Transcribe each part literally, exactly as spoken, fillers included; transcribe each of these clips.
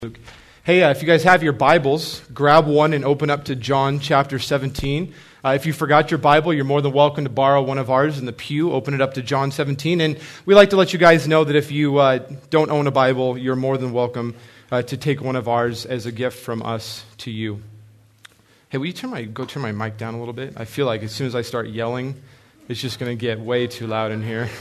Luke. Hey, uh, if you guys have your Bibles, grab one and open up to John chapter seventeen. Uh, if you forgot your Bible, you're more than welcome to borrow one of ours in the pew. Open it up to John seventeen. And we like to let you guys know that if you uh, don't own a Bible, you're more than welcome uh, to take one of ours as a gift from us to you. Hey, will you turn my go turn my mic down a little bit? I feel like as soon as I start yelling, it's just going to get way too loud in here.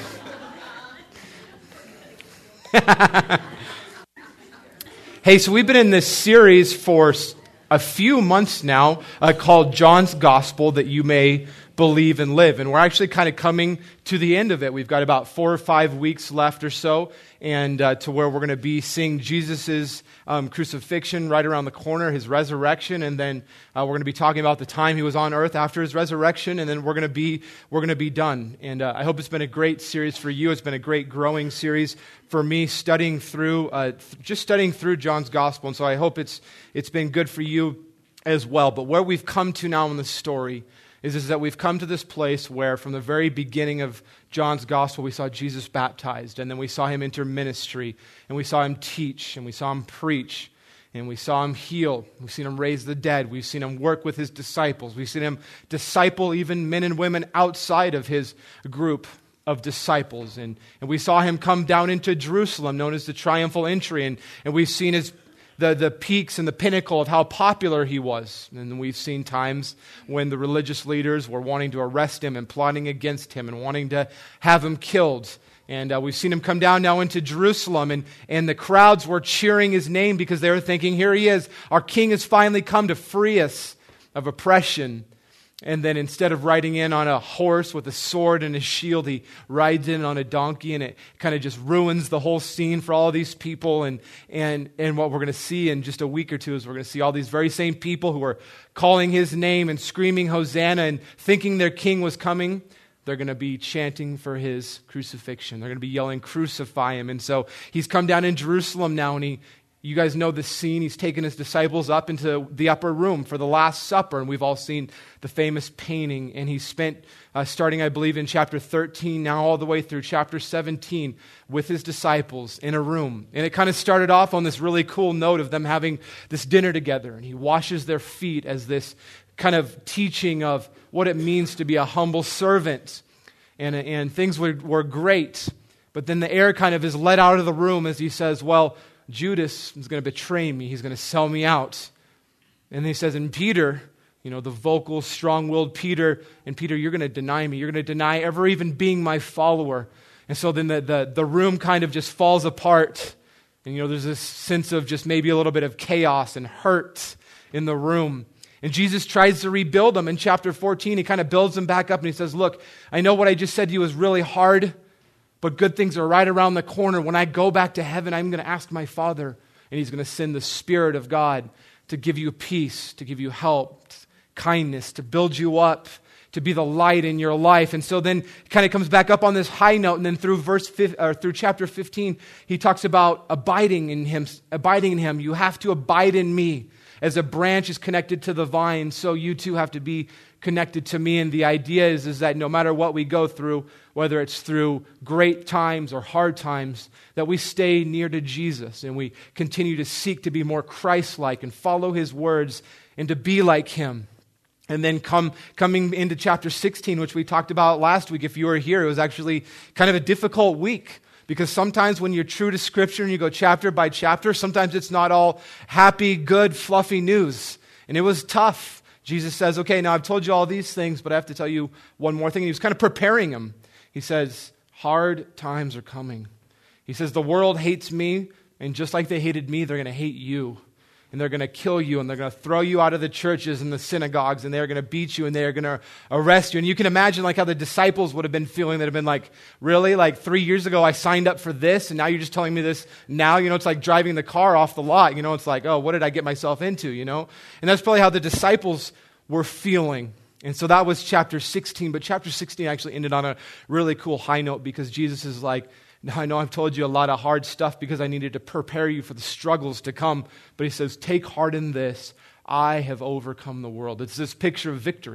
Hey, so we've been in this series for a few months now uh, called John's Gospel That You May Believe and Live. And we're actually kind of coming to the end of it. We've got about four or five weeks left or so, and uh, to where we're going to be seeing Jesus' um, crucifixion right around the corner, his resurrection, and then uh, we're going to be talking about the time he was on earth after his resurrection, and then we're going to be we're going to be done. And uh, I hope it's been a great series for you. It's been a great growing series for me, studying through uh, th- just studying through John's Gospel, and so I hope it's it's been good for you as well. But where we've come to now in the story is, is that we've come to this place where from the very beginning of John's Gospel, we saw Jesus baptized, and then we saw him enter ministry, and we saw him teach, and we saw him preach, and we saw him heal. We've seen him raise the dead. We've seen him work with his disciples. We've seen him disciple even men and women outside of his group of disciples. And, and we saw him come down into Jerusalem, known as the triumphal entry, and, and we've seen his The, the peaks and the pinnacle of how popular he was. And we've seen times when the religious leaders were wanting to arrest him and plotting against him and wanting to have him killed. And uh, we've seen him come down now into Jerusalem, and, and the crowds were cheering his name because they were thinking, here he is, our king has finally come to free us of oppression. And then instead of riding in on a horse with a sword and a shield, he rides in on a donkey, and it kind of just ruins the whole scene for all these people. And and and what we're going to see in just a week or two is we're going to see all these very same people who are calling his name and screaming Hosanna and thinking their king was coming. They're going to be chanting for his crucifixion. They're going to be yelling, crucify him. And so he's come down in Jerusalem now, and he You guys know this scene. He's taken his disciples up into the upper room for the Last Supper, and we've all seen the famous painting. And he spent, uh, starting, I believe, in chapter thirteen, now all the way through chapter seventeen, with his disciples in a room. And it kind of started off on this really cool note of them having this dinner together, and he washes their feet as this kind of teaching of what it means to be a humble servant. And, and things were, were great, but then the air kind of is let out of the room as he says, well, Judas is going to betray me. He's going to sell me out. And he says, and Peter, you know, the vocal, strong-willed Peter, and Peter, you're going to deny me. You're going to deny ever even being my follower. And so then the, the, the room kind of just falls apart. And, you know, there's this sense of just maybe a little bit of chaos and hurt in the room. And Jesus tries to rebuild them. In chapter fourteen, he kind of builds them back up, and he says, look, I know what I just said to you is really hard, but good things are right around the corner. When I go back to heaven, I'm going to ask my Father, and he's going to send the Spirit of God to give you peace, to give you help, kindness, to build you up, to be the light in your life. And so then it kind of comes back up on this high note, and then through verse or through chapter fifteen, he talks about abiding in him, abiding in him. You have to abide in me. As a branch is connected to the vine, so you too have to be connected to me. And the idea is, is that no matter what we go through, whether it's through great times or hard times, that we stay near to Jesus and we continue to seek to be more Christ-like and follow his words and to be like him. And then come coming into chapter sixteen, which we talked about last week. If you were here, it was actually kind of a difficult week. Because sometimes when you're true to Scripture and you go chapter by chapter, sometimes it's not all happy, good, fluffy news. And it was tough. Jesus says, okay, now I've told you all these things, but I have to tell you one more thing. And he was kind of preparing him. He says, hard times are coming. He says, the world hates me, and just like they hated me, they're going to hate you. And they're going to kill you, and they're going to throw you out of the churches and the synagogues, and they're going to beat you, and they're going to arrest you. And you can imagine like how the disciples would have been feeling. That have been like, really? Like three years ago I signed up for this, and now you're just telling me this now? You know, it's like driving the car off the lot. You know, it's like, oh, what did I get myself into, you know? And that's probably how the disciples were feeling. And so that was chapter sixteen. But chapter sixteen actually ended on a really cool high note because Jesus is like, now, I know I've told you a lot of hard stuff because I needed to prepare you for the struggles to come. But he says, take heart in this. I have overcome the world. It's this picture of victory.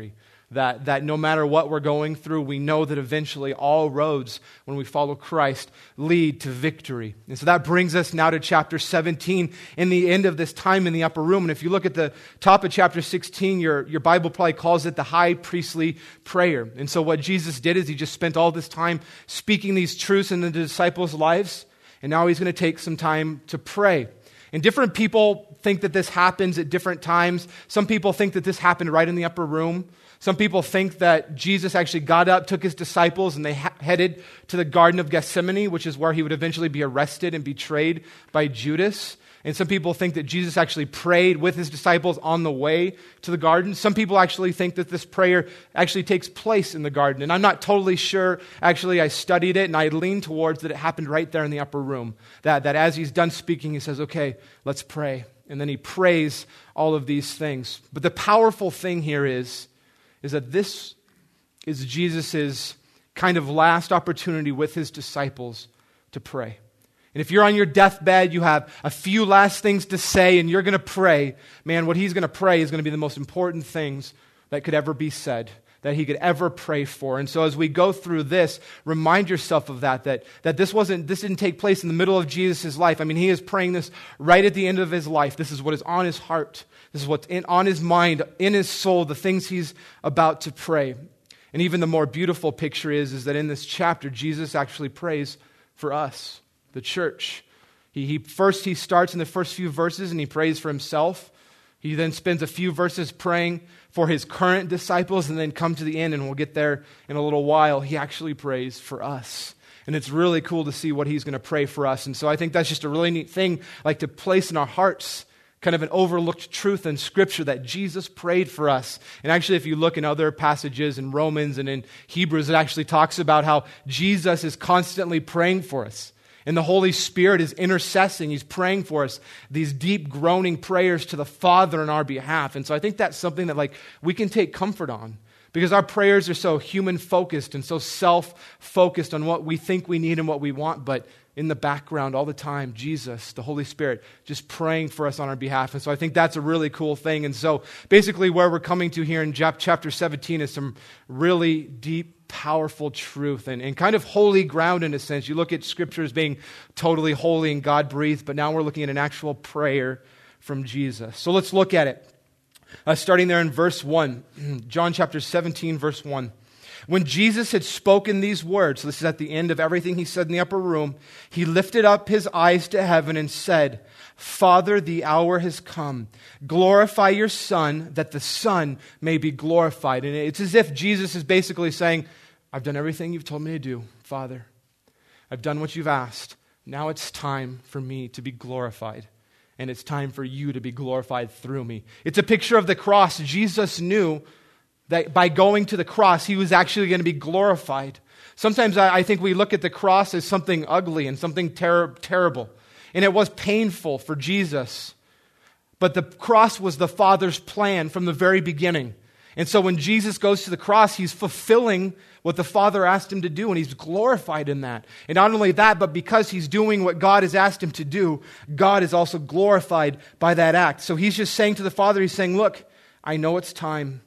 That, that no matter what we're going through, we know that eventually all roads, when we follow Christ, lead to victory. And so that brings us now to chapter seventeen, in the end of this time in the upper room. And if you look at the top of chapter sixteen, your, your Bible probably calls it the high priestly prayer. And so what Jesus did is he just spent all this time speaking these truths in the disciples' lives, and now he's going to take some time to pray. And different people think that this happens at different times. Some people think that this happened right in the upper room. Some people think that Jesus actually got up, took his disciples, and they ha- headed to the Garden of Gethsemane, which is where he would eventually be arrested and betrayed by Judas. And some people think that Jesus actually prayed with his disciples on the way to the garden. Some people actually think that this prayer actually takes place in the garden. And I'm not totally sure. Actually, I studied it, and I lean towards that it happened right there in the upper room. That, that as he's done speaking, he says, okay, let's pray. And then he prays all of these things. But the powerful thing here is, is that this is Jesus' kind of last opportunity with his disciples to pray. And if you're on your deathbed, you have a few last things to say, and you're going to pray, man, what he's going to pray is going to be the most important things that could ever be said, that he could ever pray for. And so as we go through this, remind yourself of that, that, that this wasn't, this didn't take place in the middle of Jesus' life. I mean, he is praying this right at the end of his life. This is what is on his heart. This is what's in, on his mind, in his soul, the things he's about to pray. And even the more beautiful picture is, is that in this chapter, Jesus actually prays for us, the church. He, he first, he starts in the first few verses and he prays for himself. He then spends a few verses praying for his current disciples, and then come to the end, and we'll get there in a little while. He actually prays for us. And it's really cool to see what he's going to pray for us. And so I think that's just a really neat thing, like to place in our hearts kind of an overlooked truth in Scripture that Jesus prayed for us. And actually, if you look in other passages in Romans and in Hebrews, it actually talks about how Jesus is constantly praying for us. And the Holy Spirit is intercessing. He's praying for us, these deep groaning prayers to the Father on our behalf. And so I think that's something that like we can take comfort on, because our prayers are so human-focused and so self-focused on what we think we need and what we want. But in the background all the time, Jesus, the Holy Spirit, just praying for us on our behalf. And so I think that's a really cool thing. And so basically where we're coming to here in chapter seventeen is some really deep, powerful truth and, and kind of holy ground in a sense. You look at Scripture as being totally holy and God-breathed, but now we're looking at an actual prayer from Jesus. So let's look at it. Uh, starting there in verse one, John chapter seventeen, verse one. When Jesus had spoken these words, so this is at the end of everything he said in the upper room, he lifted up his eyes to heaven and said, Father, the hour has come. Glorify your Son, that the Son may be glorified. And it's as if Jesus is basically saying, I've done everything you've told me to do, Father. I've done what you've asked. Now it's time for me to be glorified. And it's time for you to be glorified through me. It's a picture of the cross. Jesus knew that by going to the cross, he was actually going to be glorified. Sometimes I, I think we look at the cross as something ugly and something ter- terrible. And it was painful for Jesus. But the cross was the Father's plan from the very beginning. And so when Jesus goes to the cross, he's fulfilling what the Father asked him to do, and he's glorified in that. And not only that, but because he's doing what God has asked him to do, God is also glorified by that act. So he's just saying to the Father, he's saying, look, I know it's time.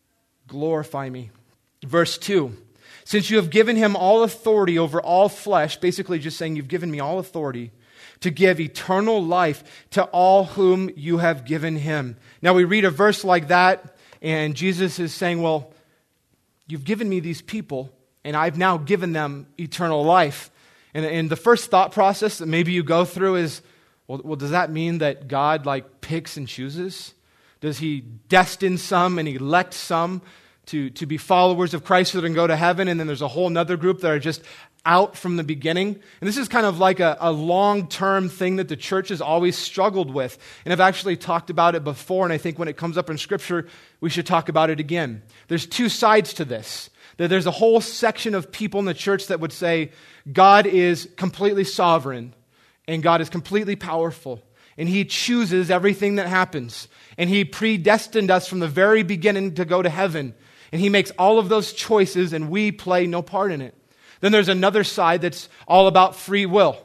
Glorify me. Verse two, since you have given him all authority over all flesh, basically just saying you've given me all authority to give eternal life to all whom you have given him. Now we read a verse like that, and Jesus is saying, well, you've given me these people, and I've now given them eternal life. And, and the first thought process that maybe you go through is, well, well, does that mean that God like picks and chooses? Does he destine some and elect some to, to be followers of Christ so they can go to heaven, and then there's a whole other group that are just out from the beginning? And this is kind of like a, a long-term thing that the church has always struggled with. And I've actually talked about it before, and I think when it comes up in Scripture, we should talk about it again. There's two sides to this. There's a whole section of people in the church that would say God is completely sovereign, and God is completely powerful, and he chooses everything that happens. And he predestined us from the very beginning to go to heaven. And he makes all of those choices, and we play no part in it. Then there's another side that's all about free will.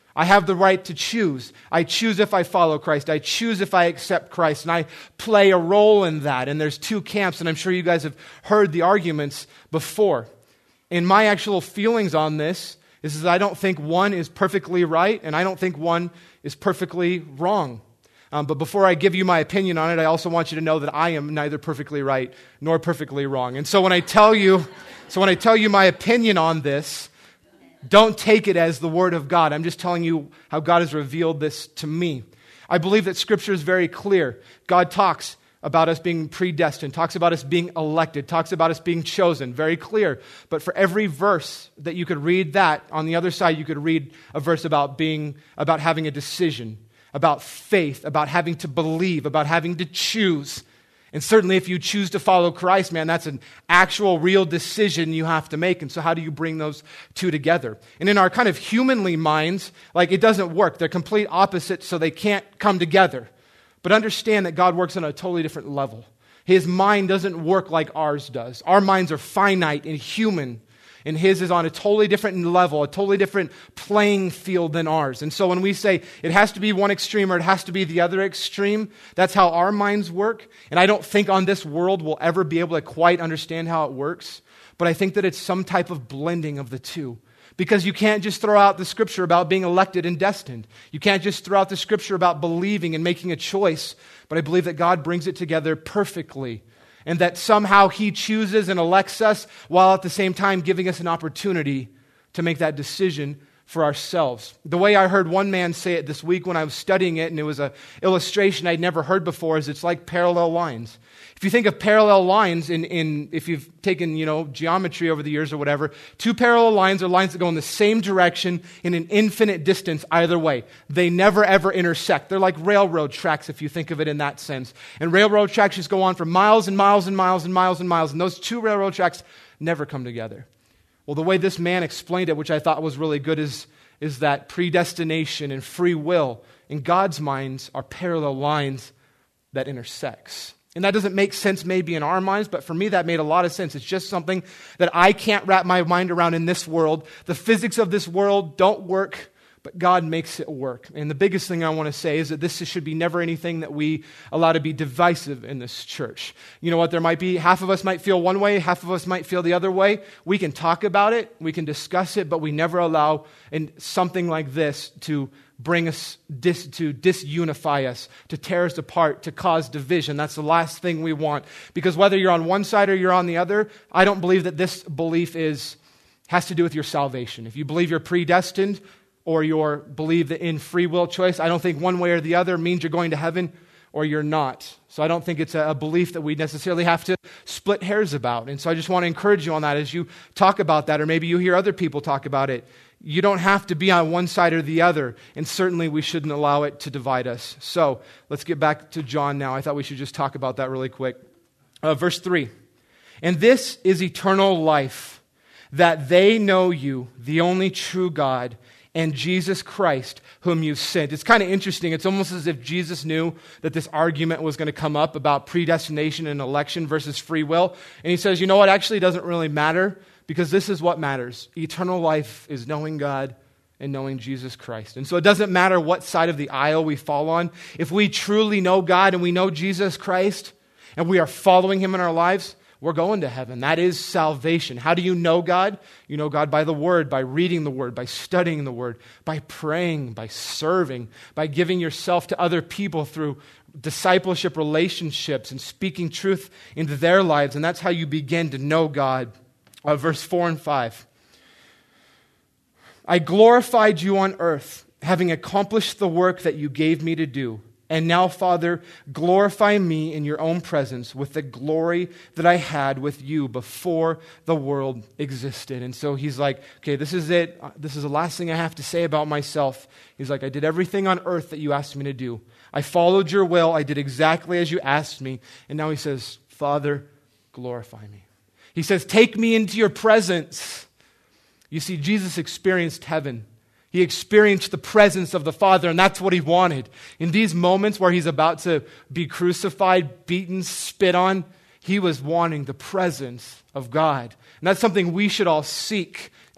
I have the right to choose. I choose if I follow Christ. I choose if I accept Christ. And I play a role in that. And there's two camps, and I'm sure you guys have heard the arguments before. And my actual feelings on this is that I don't think one is perfectly right, and I don't think one is perfectly wrong. Um, but before I give you my opinion on it, I also want you to know that I am neither perfectly right nor perfectly wrong. And so when I tell you, so when I tell you my opinion on this, don't take it as the Word of God. I'm just telling you how God has revealed this to me. I believe that Scripture is very clear. God talks about us being predestined, talks about us being elected, talks about us being chosen. Very clear. But for every verse that you could read that, on the other side you could read a verse about being, about having a decision, about faith, about having to believe, about having to choose. And certainly if you choose to follow Christ, man, that's an actual real decision you have to make. And so how do you bring those two together? And in our kind of humanly minds, like it doesn't work. They're complete opposites, so they can't come together. But understand that God works on a totally different level. His mind doesn't work like ours does. Our minds are finite and human. And his is on a totally different level, a totally different playing field than ours. And so when we say it has to be one extreme or it has to be the other extreme, that's how our minds work. And I don't think on this world we'll ever be able to quite understand how it works. But I think that it's some type of blending of the two. Because you can't just throw out the Scripture about being elected and destined. You can't just throw out the Scripture about believing and making a choice. But I believe that God brings it together perfectly. And that somehow He chooses and elects us while at the same time giving us an opportunity to make that decision for ourselves. The way I heard one man say it this week when I was studying it, and it was an illustration I'd never heard before, is it's like parallel lines. If you think of parallel lines, in, in if you've taken you know geometry over the years or whatever, two parallel lines are lines that go in the same direction in an infinite distance either way. They never ever intersect. They're like railroad tracks if you think of it in that sense. And railroad tracks just go on for miles and miles and miles and miles and miles, and those two railroad tracks never come together. Well, the way this man explained it, which I thought was really good, is, is that predestination and free will in God's minds are parallel lines that intersects. And that doesn't make sense maybe in our minds, but for me that made a lot of sense. It's just something that I can't wrap my mind around in this world. The physics of this world don't work, but God makes it work. And the biggest thing I want to say is that this should be never anything that we allow to be divisive in this church. You know what? There might be, half of us might feel one way, half of us might feel the other way. We can talk about it, we can discuss it, but we never allow in something like this to bring us, dis, to disunify us, to tear us apart, to cause division. That's the last thing we want. Because whether you're on one side or you're on the other, I don't believe that this belief is has to do with your salvation. If you believe you're predestined or you believe that in free will choice, I don't think one way or the other means you're going to heaven or you're not. So I don't think it's a belief that we necessarily have to split hairs about. And so I just want to encourage you on that as you talk about that, or maybe you hear other people talk about it. You don't have to be on one side or the other, and certainly we shouldn't allow it to divide us. So let's get back to John now. I thought we should just talk about that really quick. Uh, verse three, and this is eternal life, that they know you, the only true God, and Jesus Christ, whom you sent. It's kind of interesting. It's almost as if Jesus knew that this argument was going to come up about predestination and election versus free will. And he says, you know what, actually it doesn't really matter, because this is what matters. Eternal life is knowing God and knowing Jesus Christ. And so it doesn't matter what side of the aisle we fall on. If we truly know God and we know Jesus Christ and we are following Him in our lives, we're going to heaven. That is salvation. How do you know God? You know God by the Word, by reading the Word, by studying the Word, by praying, by serving, by giving yourself to other people through discipleship relationships and speaking truth into their lives. And that's how you begin to know God. Uh, verse four and five. I glorified you on earth, having accomplished the work that you gave me to do. And now, Father, glorify me in your own presence with the glory that I had with you before the world existed. And so he's like, okay, this is it. This is the last thing I have to say about myself. He's like, I did everything on earth that you asked me to do. I followed your will. I did exactly as you asked me. And now he says, Father, glorify me. He says, take me into your presence. You see, Jesus experienced heaven. He experienced the presence of the Father, and that's what he wanted. In these moments where he's about to be crucified, beaten, spit on, he was wanting the presence of God. And that's something we should all seek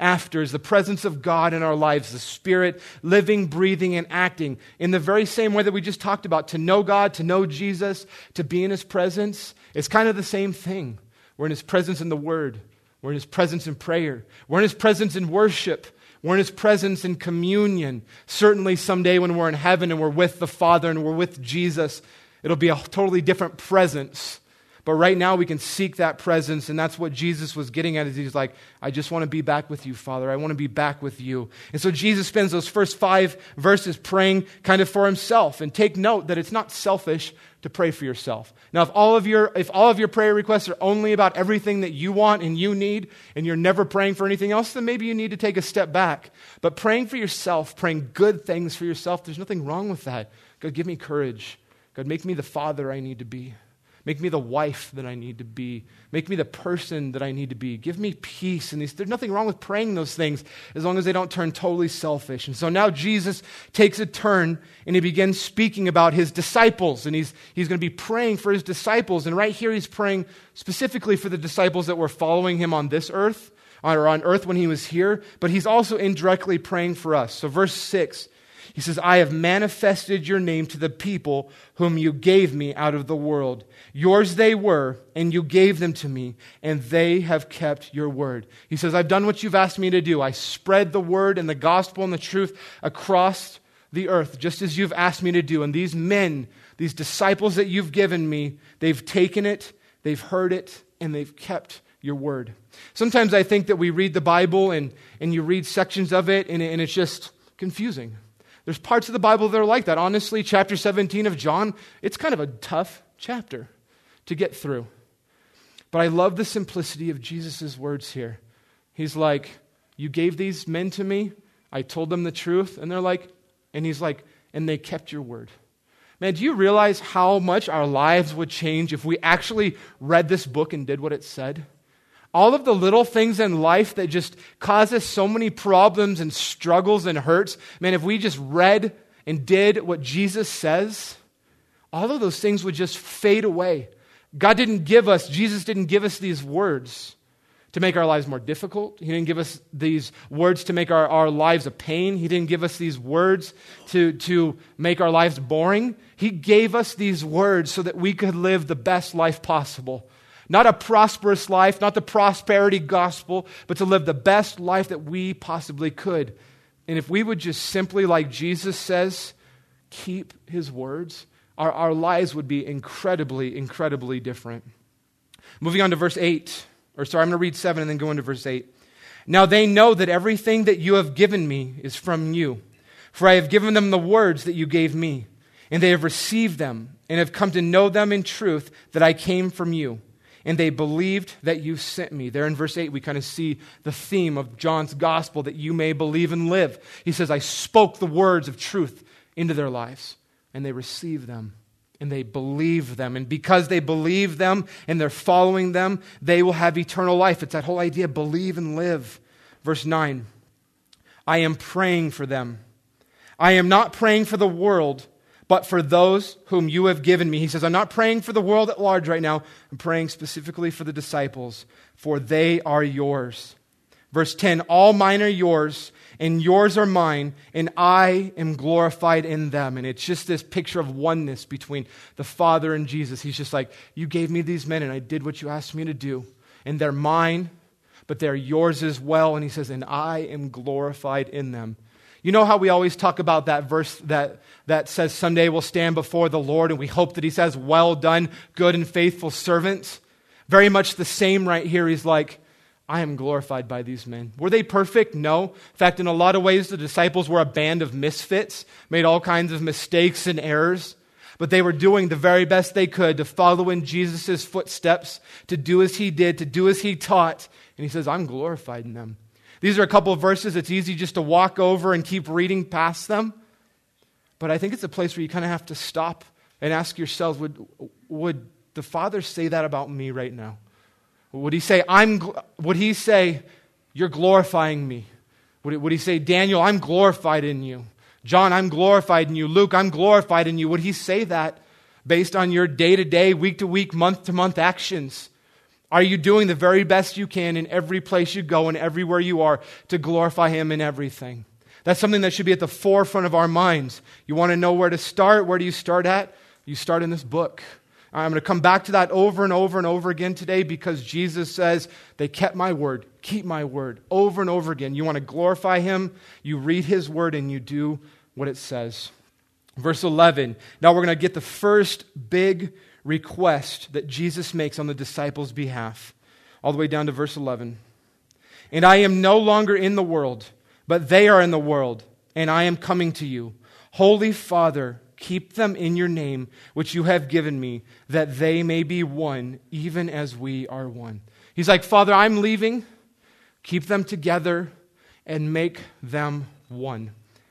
after is the presence of God in our lives, the Spirit living, breathing, and acting in the very same way that we just talked about. To know God, to know Jesus, to be in His presence, it's kind of the same thing. We're in His presence in the Word. We're in His presence in prayer. We're in His presence in worship. We're in His presence in communion. Certainly someday when we're in heaven and we're with the Father and we're with Jesus, it'll be a totally different presence. But right now we can seek that presence, and that's what Jesus was getting at. Is He's like, I just want to be back with you, Father. I want to be back with you. And so Jesus spends those first five verses praying kind of for Himself. And take note that it's not selfish to pray for yourself. Now, if all of your if all of your prayer requests are only about everything that you want and you need, and you're never praying for anything else, then maybe you need to take a step back. But praying for yourself, praying good things for yourself, there's nothing wrong with that. God, give me courage. God, make me the father I need to be. Make me the wife that I need to be. Make me the person that I need to be. Give me peace. And these, there's nothing wrong with praying those things as long as they don't turn totally selfish. And so now Jesus takes a turn and He begins speaking about His disciples. And he's, he's going to be praying for His disciples. And right here He's praying specifically for the disciples that were following Him on this earth, or on earth when He was here. But He's also indirectly praying for us. So verse six. He says, I have manifested your name to the people whom you gave me out of the world. Yours they were, and you gave them to me, and they have kept your word. He says, I've done what you've asked me to do. I spread the word and the gospel and the truth across the earth, just as you've asked me to do. And these men, these disciples that you've given me, they've taken it, they've heard it, and they've kept your word. Sometimes I think that we read the Bible, and, and you read sections of it, and, and it's just confusing. There's parts of the Bible that are like that. Honestly, chapter seventeen of John, it's kind of a tough chapter to get through. But I love the simplicity of Jesus' words here. He's like, you gave these men to me, I told them the truth, and they're like, and He's like, and they kept your word. Man, do you realize how much our lives would change if we actually read this book and did what it said? All of the little things in life that just cause us so many problems and struggles and hurts, man, if we just read and did what Jesus says, all of those things would just fade away. God didn't give us, Jesus didn't give us these words to make our lives more difficult. He didn't give us these words to make our, our lives a pain. He didn't give us these words to, to make our lives boring. He gave us these words so that we could live the best life possible. Not a prosperous life, not the prosperity gospel, but to live the best life that we possibly could. And if we would just simply, like Jesus says, keep His words, our, our lives would be incredibly, incredibly different. Moving on to verse eight, or sorry, I'm going to read seven and then go into verse eight. Now they know that everything that you have given me is from you, for I have given them the words that you gave me, and they have received them, and have come to know them in truth that I came from you. And they believed that you sent me. There in verse eight, we kind of see the theme of John's gospel, that you may believe and live. He says, I spoke the words of truth into their lives, and they received them, and they believe them. And because they believe them and they're following them, they will have eternal life. It's that whole idea, believe and live. Verse nine, I am praying for them. I am not praying for the world, but for those whom you have given me. He says, I'm not praying for the world at large right now. I'm praying specifically for the disciples, for they are yours. Verse ten, all mine are yours, and yours are mine, and I am glorified in them. And it's just this picture of oneness between the Father and Jesus. He's just like, you gave me these men, and I did what you asked me to do. And they're mine, but they're yours as well. And He says, and I am glorified in them. You know how we always talk about that verse that, that says someday we'll stand before the Lord, and we hope that He says, well done, good and faithful servant. Very much the same right here. He's like, I am glorified by these men. Were they perfect? No. In fact, in a lot of ways, the disciples were a band of misfits, made all kinds of mistakes and errors, but they were doing the very best they could to follow in Jesus' footsteps, to do as He did, to do as He taught. And He says, I'm glorified in them. These are a couple of verses it's easy just to walk over and keep reading past them. But I think it's a place where you kind of have to stop and ask yourselves, would, would the Father say that about me right now? Would He say, I'm, would He say, you're glorifying me? Would, would He say, Daniel, I'm glorified in you? John, I'm glorified in you. Luke, I'm glorified in you. Would He say that based on your day-to-day, week-to-week, month-to-month actions? Are you doing the very best you can in every place you go and everywhere you are to glorify Him in everything? That's something that should be at the forefront of our minds. You want to know where to start? Where do you start at? You start in this book. I'm going to come back to that over and over and over again today because Jesus says, they kept my word, keep my word, over and over again. You want to glorify Him, you read His word and you do what it says. Verse eleven, now we're going to get the first big request that Jesus makes on the disciples' behalf, all the way down to verse eleven. And I am no longer in the world, but they are in the world, and I am coming to you. Holy Father, keep them in your name, which you have given me, that they may be one, even as we are one. He's like, Father, I'm leaving. Keep them together and make them one.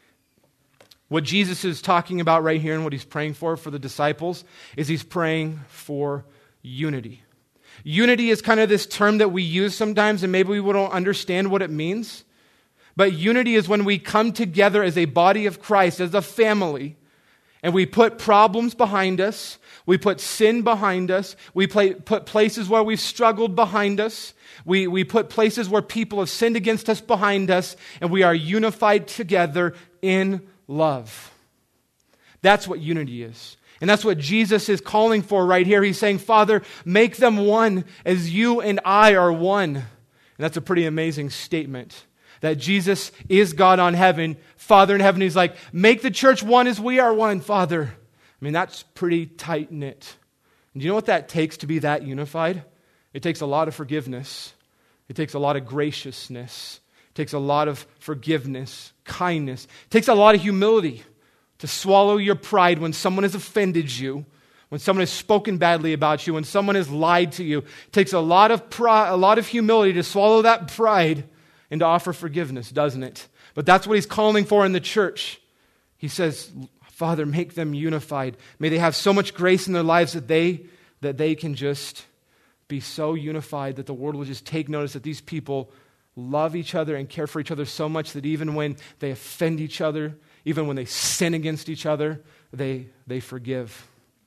What Jesus is talking about right here and what He's praying for for the disciples is He's praying for unity. Unity is kind of this term that we use sometimes, and maybe we don't understand what it means. But unity is when we come together as a body of Christ, as a family, and we put problems behind us, we put sin behind us, we play, put places where we've struggled behind us, we, we put places where people have sinned against us behind us, and we are unified together in love. That's what unity is. And that's what Jesus is calling for right here. He's saying, Father, make them one as you and I are one. And that's a pretty amazing statement. That Jesus is God on heaven, Father in heaven. He's like, make the church one as we are one, Father. I mean, that's pretty tight-knit. And do you know what that takes to be that unified? It takes a lot of forgiveness. It takes a lot of graciousness. It takes a lot of forgiveness, kindness. It takes a lot of humility to swallow your pride when someone has offended you, when someone has spoken badly about you, when someone has lied to you. It takes a lot of pride, a lot of humility to swallow that pride and to offer forgiveness, doesn't it? But that's what He's calling for in the church. He says, Father, make them unified. May they have so much grace in their lives that they that they can just be so unified that the world will just take notice that these people love each other and care for each other so much that even when they offend each other, even when they sin against each other, they, they forgive.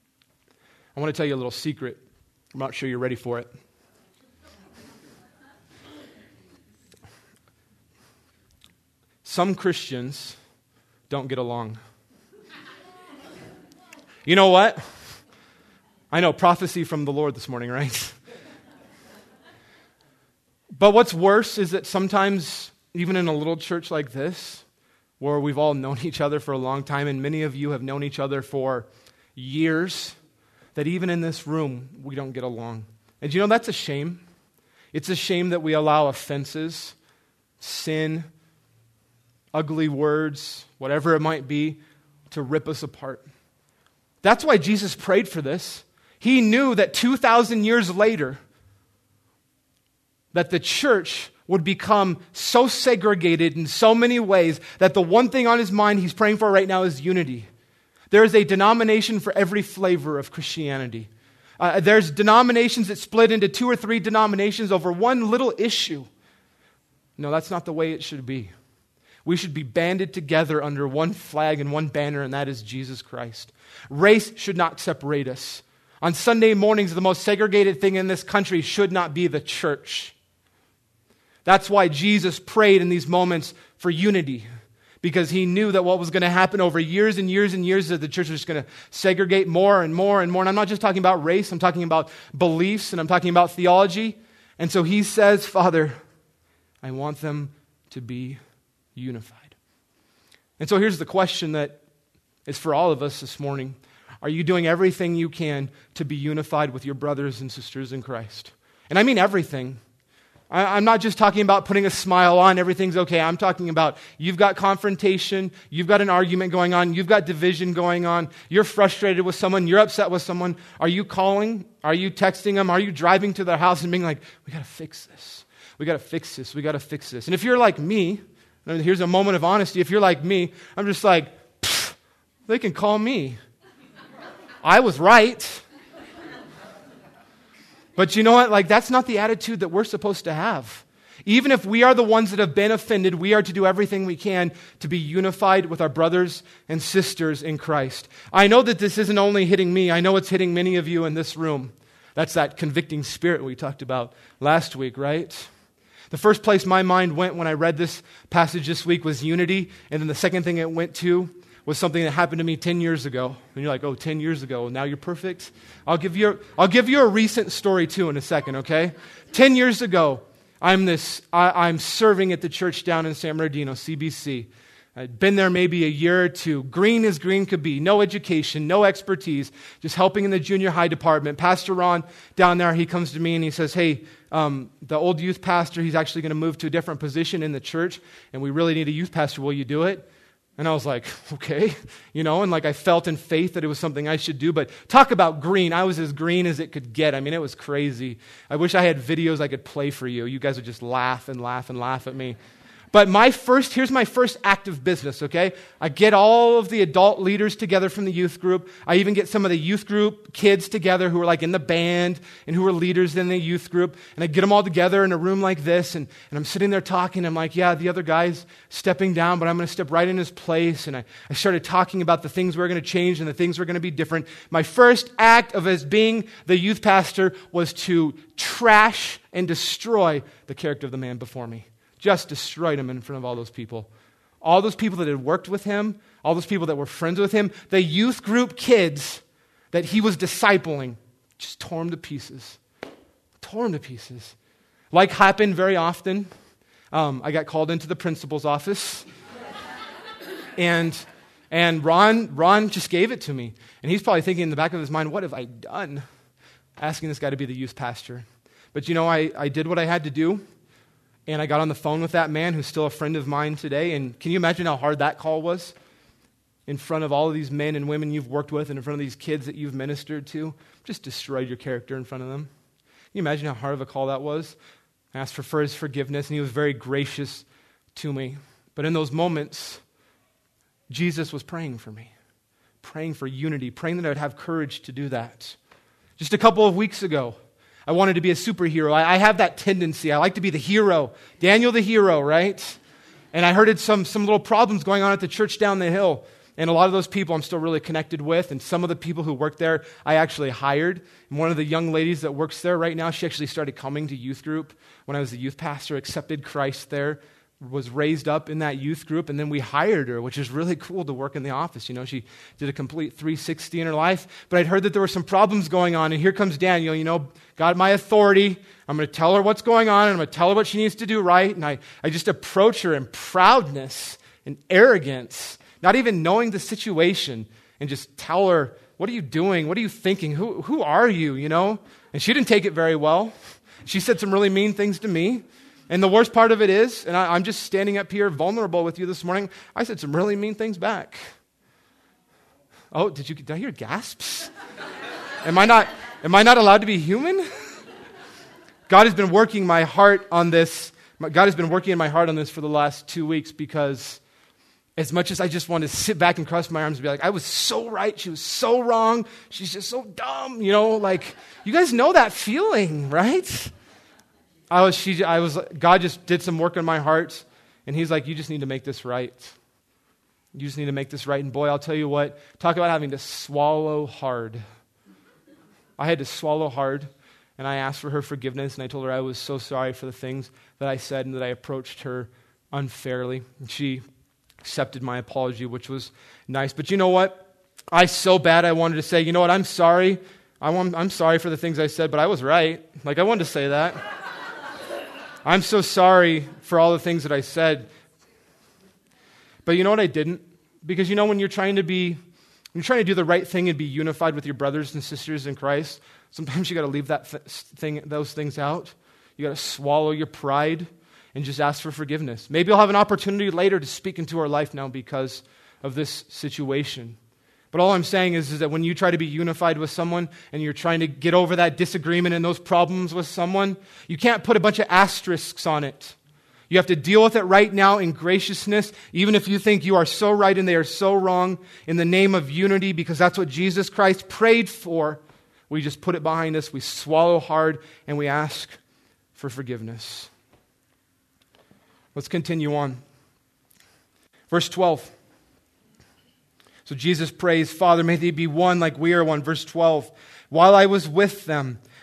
I want to tell you a little secret. I'm not sure you're ready for it. Some Christians don't get along. You know what? I know, prophecy from the Lord this morning, right? But what's worse is that sometimes, even in a little church like this, where we've all known each other for a long time, and many of you have known each other for years, that even in this room, we don't get along. And you know, that's a shame. It's a shame that we allow offenses, sin, ugly words, whatever it might be, to rip us apart. That's why Jesus prayed for this. He knew that two thousand years later, that the church would become so segregated in so many ways that the one thing on His mind He's praying for right now is unity. There is a denomination for every flavor of Christianity. Uh, there's denominations that split into two or three denominations over one little issue. No, that's not the way it should be. We should be banded together under one flag and one banner, and that is Jesus Christ. Race should not separate us. On Sunday mornings, the most segregated thing in this country should not be the church. That's why Jesus prayed in these moments for unity, because He knew that what was going to happen over years and years and years, that the church was just going to segregate more and more and more. And I'm not just talking about race, I'm talking about beliefs, and I'm talking about theology. And so He says, Father, I want them to be unified. And so here's the question that is for all of us this morning. Are you doing everything you can to be unified with your brothers and sisters in Christ? And I mean everything. I'm not just talking about putting a smile on, everything's okay. I'm talking about you've got confrontation, you've got an argument going on, you've got division going on, you're frustrated with someone, you're upset with someone. Are you calling? Are you texting them? Are you driving to their house and being like, we got to fix this. We got to fix this. We got to fix this. And if you're like me, here's a moment of honesty. If you're like me, I'm just like, they can call me. I was right. But you know what? Like, that's not the attitude that we're supposed to have. Even if we are the ones that have been offended, we are to do everything we can to be unified with our brothers and sisters in Christ. I know that this isn't only hitting me. I know it's hitting many of you in this room. That's that convicting spirit we talked about last week, right? The first place my mind went when I read this passage this week was unity, and then the second thing it went to was something that happened to me ten years ago. And you're like, oh, ten years ago, now you're perfect? I'll give you a, I'll give you a recent story too in a second, okay? ten years ago, I'm this. I, I'm serving at the church down in San Bernardino, C B C. I'd been there maybe a year or two. Green as green could be. No education, no expertise, just helping in the junior high department. Pastor Ron down there, he comes to me and he says, hey, um, the old youth pastor, he's actually going to move to a different position in the church, and we really need a youth pastor. Will you do it? And I was like, okay, you know, and like I felt in faith that it was something I should do. But talk about green. I was as green as it could get. I mean, it was crazy. I wish I had videos I could play for you. You guys would just laugh and laugh and laugh at me. But my first, here's my first act of business, okay? I get all of the adult leaders together from the youth group. I even get some of the youth group kids together who are like in the band and who are leaders in the youth group. And I get them all together in a room like this. And, and I'm sitting there talking. I'm like, yeah, the other guy's stepping down, but I'm going to step right in his place. And I, I started talking about the things we're going to change and the things we're going to be different. My first act of as being the youth pastor was to trash and destroy the character of the man before me. Just destroyed him in front of all those people. All those people that had worked with him, all those people that were friends with him, the youth group kids that he was discipling, just tore him to pieces. Tore him to pieces. Like happened very often, um, I got called into the principal's office. and and Ron, Ron just gave it to me. And he's probably thinking in the back of his mind, what have I done? Asking this guy to be the youth pastor. But you know, I, I did what I had to do. And I got on the phone with that man who's still a friend of mine today. And can you imagine how hard that call was? In front of all of these men and women you've worked with and in front of these kids that you've ministered to. Just destroyed your character in front of them. Can you imagine how hard of a call that was? I asked for, for his forgiveness, and he was very gracious to me. But in those moments, Jesus was praying for me. Praying for unity. Praying that I would have courage to do that. Just a couple of weeks ago, I wanted to be a superhero. I, I have that tendency. I like to be the hero. Daniel the hero, right? And I heard it, some, some little problems going on at the church down the hill. And a lot of those people I'm still really connected with. And some of the people who work there, I actually hired. And one of the young ladies that works there right now, she actually started coming to youth group when I was the youth pastor, accepted Christ there, was raised up in that youth group, and then we hired her, which is really cool to work in the office. You know, she did a complete three sixty in her life. But I'd heard that there were some problems going on, and here comes Daniel, you know, got my authority. I'm going to tell her what's going on, and I'm going to tell her what she needs to do right. And I, I just approach her in proudness and arrogance, not even knowing the situation, and just tell her, what are you doing? What are you thinking? Who, who are you, you know? And she didn't take it very well. She said some really mean things to me. And the worst part of it is, and I, I'm just standing up here vulnerable with you this morning, I said some really mean things back. Oh, did you did I hear gasps? am I not am I not allowed to be human? God has been working my heart on this. God has been working in my heart on this for the last two weeks because as much as I just want to sit back and cross my arms and be like, I was so right, she was so wrong, she's just so dumb, you know, like, you guys know that feeling, right? I was, she, I was, God just did some work in my heart, and he's like, you just need to make this right. You just need to make this right. And boy, I'll tell you what, talk about having to swallow hard. I had to swallow hard, and I asked for her forgiveness, and I told her I was so sorry for the things that I said and that I approached her unfairly. And she accepted my apology, which was nice. But you know what? I so bad I wanted to say, you know what, I'm sorry. I want, I'm sorry for the things I said, but I was right. Like, I wanted to say that. I'm so sorry for all the things that I said. But you know what I didn't? Because you know when you're trying to be, when you're trying to do the right thing and be unified with your brothers and sisters in Christ, sometimes you got to leave that th- thing, those things out. You got to swallow your pride and just ask for forgiveness. Maybe you'll have an opportunity later to speak into our life now because of this situation. But all I'm saying is, is that when you try to be unified with someone and you're trying to get over that disagreement and those problems with someone, you can't put a bunch of asterisks on it. You have to deal with it right now in graciousness, even if you think you are so right and they are so wrong, in the name of unity, because that's what Jesus Christ prayed for. We just put it behind us, we swallow hard, and we ask for forgiveness. Let's continue on. Verse twelve. So Jesus prays, Father, may they be one like we are one. Verse twelve, while I was with them,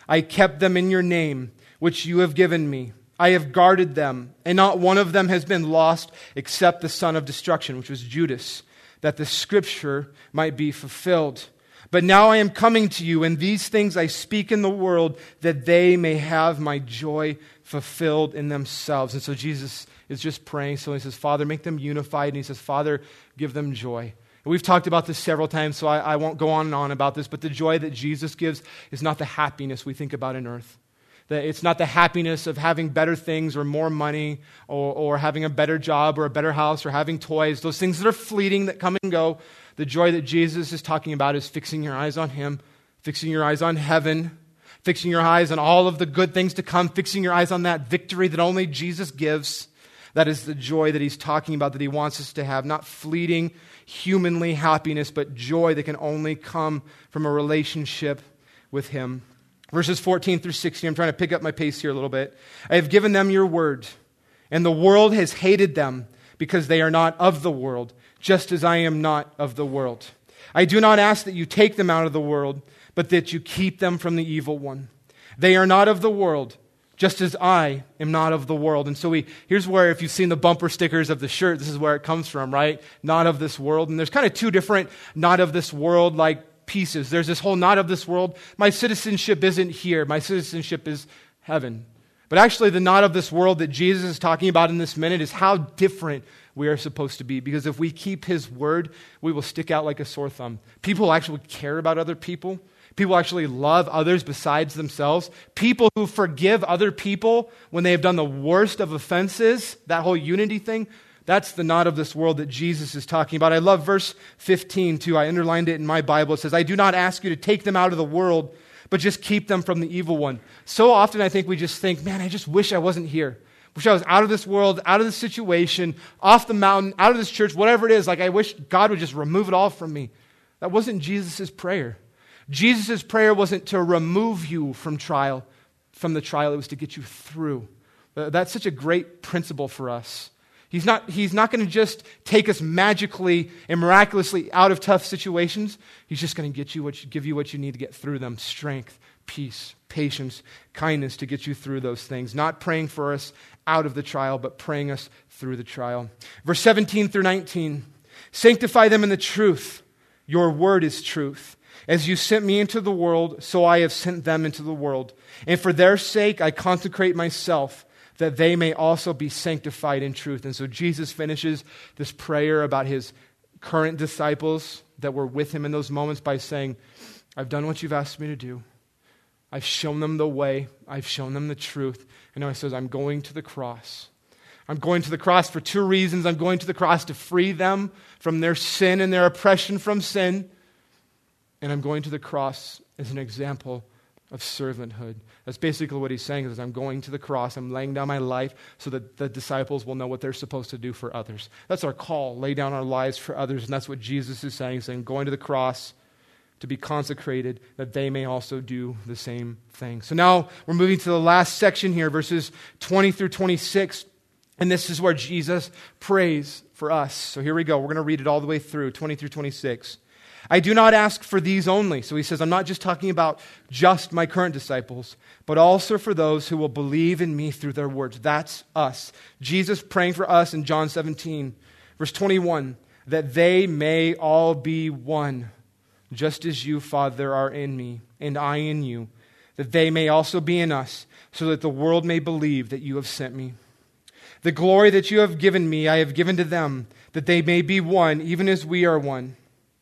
I kept them in your name, which you have given me. I have guarded them, and not one of them has been lost except the son of destruction, which was Judas, that the scripture might be fulfilled. But now I am coming to you, and these things I speak in the world, that they may have my joy fulfilled in themselves. And so Jesus is just praying. So he says, Father, make them unified. And he says, Father, give them joy. And we've talked about this several times, so I, I won't go on and on about this, but the joy that Jesus gives is not the happiness we think about in earth. That it's not the happiness of having better things or more money or, or having a better job or a better house or having toys. Those things that are fleeting that come and go. The joy that Jesus is talking about is fixing your eyes on Him, fixing your eyes on heaven, fixing your eyes on all of the good things to come, fixing your eyes on that victory that only Jesus gives. That is the joy that He's talking about, that He wants us to have. Not fleeting, humanly happiness, but joy that can only come from a relationship with Him. Verses fourteen through sixteen, I'm trying to pick up my pace here a little bit. I have given them your word, and the world has hated them because they are not of the world, just as I am not of the world. I do not ask that you take them out of the world, but that you keep them from the evil one. They are not of the world, just as I am not of the world. And so we here's where, if you've seen the bumper stickers of the shirt, this is where it comes from, right? Not of this world. And there's kind of two different not of this world like pieces. There's this whole not of this world. My citizenship isn't here. My citizenship is heaven. But actually the not of this world that Jesus is talking about in this minute is how different we are supposed to be. Because if we keep His word, we will stick out like a sore thumb. People actually care about other people. People actually love others besides themselves. People who forgive other people when they have done the worst of offenses, that whole unity thing, that's the not of this world that Jesus is talking about. I love verse fifteen too. I underlined it in my Bible. It says, I do not ask you to take them out of the world, but just keep them from the evil one. So often I think we just think, man, I just wish I wasn't here. Wish I was out of this world, out of this situation, off the mountain, out of this church, whatever it is. Like I wish God would just remove it all from me. That wasn't Jesus' prayer. Jesus' prayer wasn't to remove you from trial, from the trial. It was to get you through. That's such a great principle for us. He's not, he's not going to just take us magically and miraculously out of tough situations. He's just going to get you what you, give you what you need to get through them. Strength, peace, patience, kindness to get you through those things. Not praying for us out of the trial, but praying us through the trial. Verse seventeen through nineteen. Sanctify them in the truth. Your word is truth. As you sent me into the world, so I have sent them into the world. And for their sake I consecrate myself, that they may also be sanctified in truth. And so Jesus finishes this prayer about His current disciples that were with Him in those moments by saying, I've done what you've asked me to do. I've shown them the way. I've shown them the truth. And now He says, I'm going to the cross. I'm going to the cross for two reasons. I'm going to the cross to free them from their sin and their oppression from sin. And I'm going to the cross as an example of servanthood. That's basically what He's saying is I'm going to the cross. I'm laying down my life so that the disciples will know what they're supposed to do for others. That's our call, lay down our lives for others. And that's what Jesus is saying. He's saying going to the cross to be consecrated, that they may also do the same thing. So now we're moving to the last section here, verses twenty through twenty-six. And this is where Jesus prays for us. So here we go. We're going to read it all the way through, twenty through twenty-six. I do not ask for these only. So He says, I'm not just talking about just my current disciples, but also for those who will believe in me through their words. That's us. Jesus praying for us in John seventeen, verse twenty-one, that they may all be one, just as you, Father, are in me, and I in you, that they may also be in us, so that the world may believe that you have sent me. The glory that you have given me, I have given to them, that they may be one, even as we are one.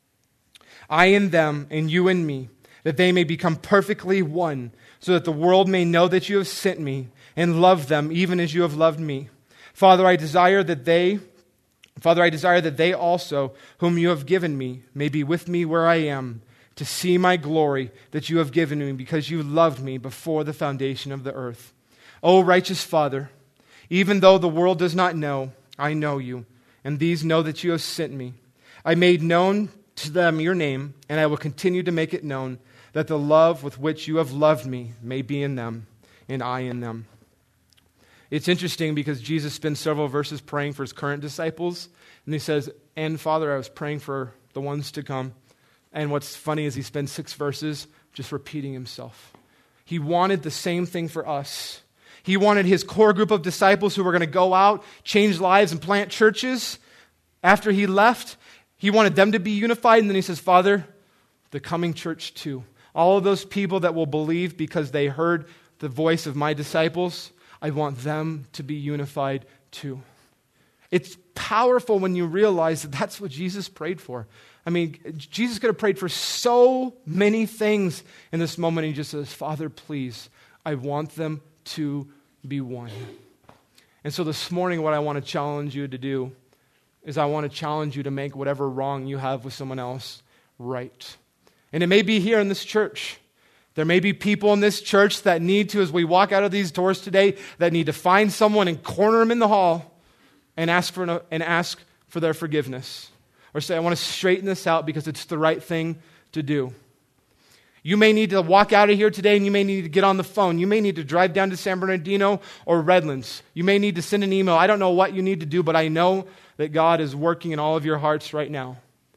I in them, and you in me, that they may become perfectly one, so that the world may know that you have sent me, and love them, even as you have loved me. Father, I desire that they, Father, I desire that they also, whom you have given me, may be with me where I am, to see my glory that you have given me, because you loved me before the foundation of the earth. O righteous Father, even though the world does not know, I know you, and these know that you have sent me. I made known to them your name, and I will continue to make it known, that the love with which you have loved me may be in them, and I in them. It's interesting because Jesus spends several verses praying for His current disciples, and He says, and Father, I was praying for the ones to come. And what's funny is He spends six verses just repeating Himself. He wanted the same thing for us. He wanted his core group of disciples who were going to go out, change lives, and plant churches. After he left, he wanted them to be unified. And then he says, Father, the coming church too. All of those people that will believe because they heard the voice of my disciples, I want them to be unified too. It's powerful when you realize that that's what Jesus prayed for. I mean, Jesus could have prayed for so many things in this moment. He just says, Father, please, I want them to be one. And so this morning, what I want to challenge you to do is I want to challenge you to make whatever wrong you have with someone else right. And it may be here in this church. There may be people in this church that need to, as we walk out of these doors today, that need to find someone and corner them in the hall and ask for an, and ask for their forgiveness. Or say, I want to straighten this out because it's the right thing to do. You may need to walk out of here today and you may need to get on the phone. You may need to drive down to San Bernardino or Redlands. You may need to send an email. I don't know what you need to do, but I know that God is working in all of your hearts right now.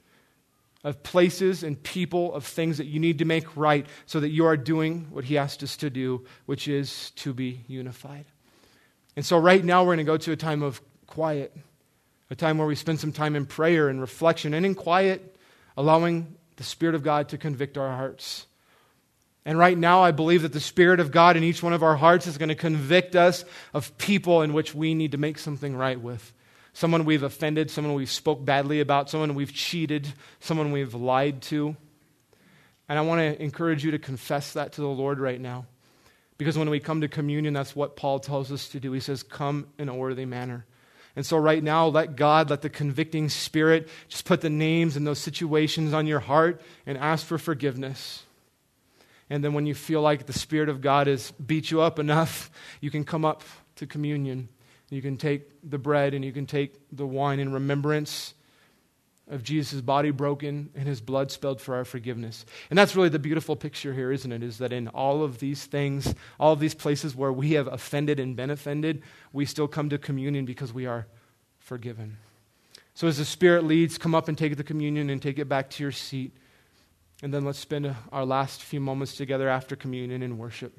Of places and people, of things that you need to make right so that you are doing what he asked us to do, which is to be unified. And so right now we're going to go to a time of quiet, a time where we spend some time in prayer and reflection and in quiet, allowing the Spirit of God to convict our hearts. And right now I believe that the Spirit of God in each one of our hearts is going to convict us of people in which we need to make something right with. Someone we've offended, someone we've spoke badly about, someone we've cheated, someone we've lied to. And I want to encourage you to confess that to the Lord right now. Because when we come to communion, that's what Paul tells us to do. He says, come in a worthy manner. And so right now, let God, let the convicting Spirit just put the names and those situations on your heart and ask for forgiveness. And then when you feel like the Spirit of God has beat you up enough, you can come up to communion. You can take the bread and you can take the wine in remembrance of Jesus' body broken and his blood spilled for our forgiveness. And that's really the beautiful picture here, isn't it? Is that in all of these things, all of these places where we have offended and been offended, we still come to communion because we are forgiven. So as the Spirit leads, come up and take the communion and take it back to your seat. And then let's spend our last few moments together after communion in worship.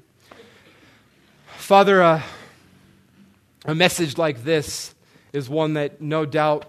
Father, uh, a message like this is one that no doubt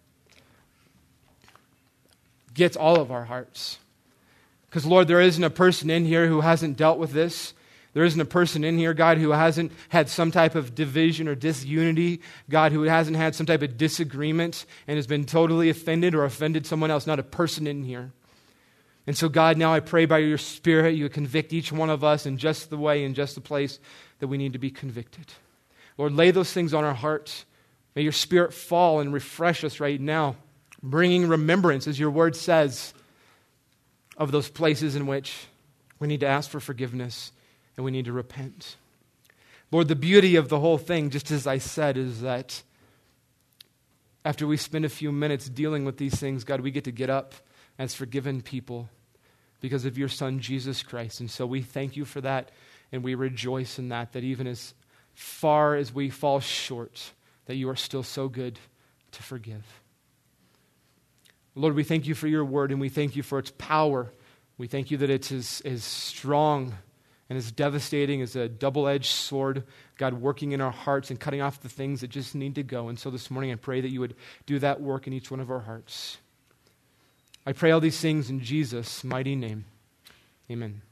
gets all of our hearts. Because, Lord, there isn't a person in here who hasn't dealt with this. There isn't a person in here, God, who hasn't had some type of division or disunity. God, who hasn't had some type of disagreement and has been totally offended or offended someone else. Not a person in here. And so, God, now I pray by your Spirit, you would convict each one of us in just the way, in just the place that we need to be convicted. Lord, lay those things on our hearts. May your Spirit fall and refresh us right now, bringing remembrance, as your word says, of those places in which we need to ask for forgiveness and we need to repent. Lord, the beauty of the whole thing, just as I said, is that after we spend a few minutes dealing with these things, God, we get to get up as forgiven people because of your Son, Jesus Christ. And so we thank you for that, and we rejoice in that, that even as far as we fall short, that you are still so good to forgive. Lord, we thank you for your word, and we thank you for its power. We thank you that it's as, as strong and as devastating as a double-edged sword, God, working in our hearts and cutting off the things that just need to go. And so this morning I pray that you would do that work in each one of our hearts. I pray all these things in Jesus' mighty name. Amen.